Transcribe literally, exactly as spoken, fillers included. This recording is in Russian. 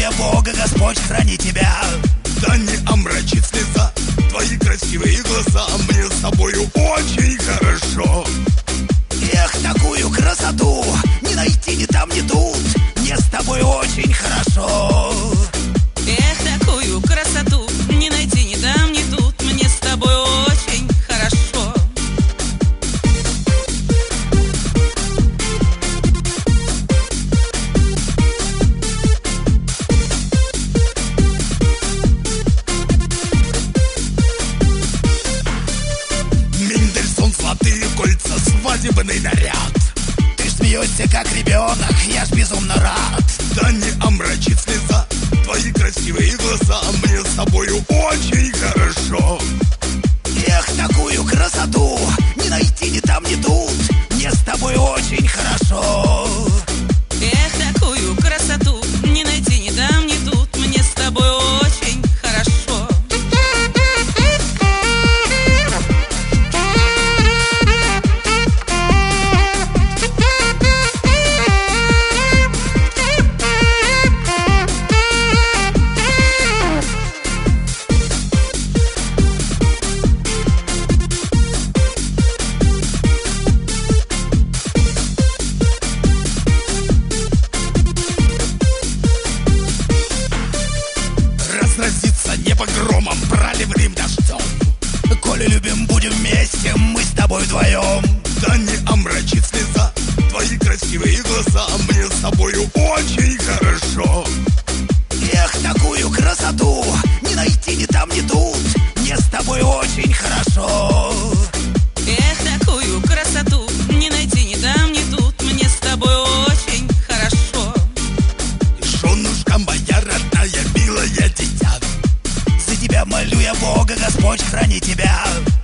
я Бога, Господь, храни тебя. Да не омрачит слеза твои красивые глаза, мне с тобою очень хорошо. Эх, такую красоту не найти ни там, ни тут, мне с тобой очень хорошо. Эх, такую красоту не найти ни там, ни тут, мне с тобой очень хорошо. Мендельсон, золотые кольца, свадебный наряд. Ты смеешься, как ребенок, я ж безумно рад. Да не омрачит слеза твои красивые глаза, мне с тобою очень хорошо. Эх, такую красоту не найти ни там, ни тут, мне с тобой очень хорошо. Эх, такую красоту не найти ни там, ни тут, мне с тобой очень хорошо. Разразится небо громом, проливным дождем. Коли любим, будем вместе, мы с тобой вдвоем. Да не омрачит слеза твои красивые глаза, мне с тобою очень хорошо. Эх, такую красоту не найти ни там, ни тут, мне с тобой очень хорошо. Эх, такую красоту не найти ни там, ни тут, мне с тобой очень хорошо. Женушка моя родная, милая дитя, За тебя молю я Бога, Господь, храни тебя.